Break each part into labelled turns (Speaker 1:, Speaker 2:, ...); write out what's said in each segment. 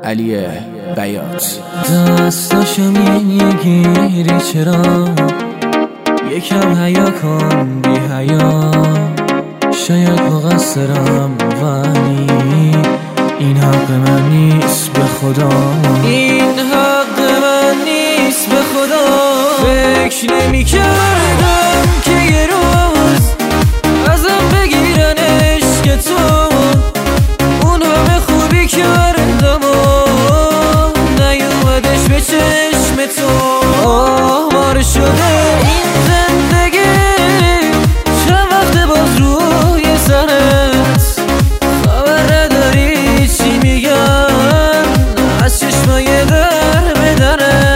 Speaker 1: علی بیات.
Speaker 2: دستاشو میگیری چرا؟ یکم حیا کن بی حیا، شاید مقصرم ولی این حق من نیست به خدا، این حق من نیست به خدا. فکر نمی کردم که یه روز ازم بگیرن عشق تو، اون همه خوبی کردم و نیومدش به چشم تو. آوار شده این زندگی، چند وقت باز روی سرت خبر نداری چی میگن از چشمای در به درت.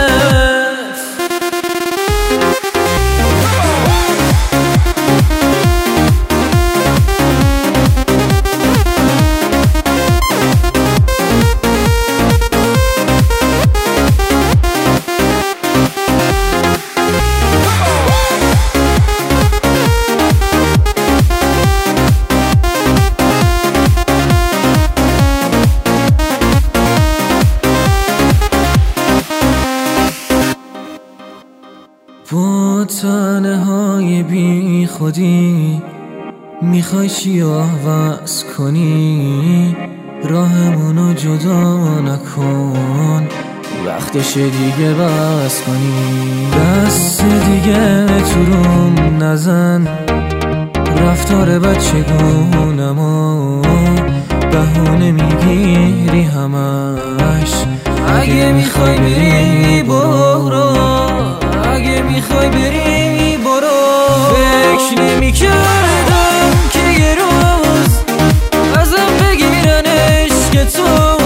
Speaker 2: با تنهای بی خودی میخوای چی عوض کنی؟ راهمونو جدا نکن، وقتش دیگه بس کنی. دست دیگه تو روم نزن، رفتار بچگونمو بهونه میگیری همش. اگه میخوای بری برو، اگه میخوای بری برو. فکر نمی کردم که یه روز ازم بگیرن عشق تو،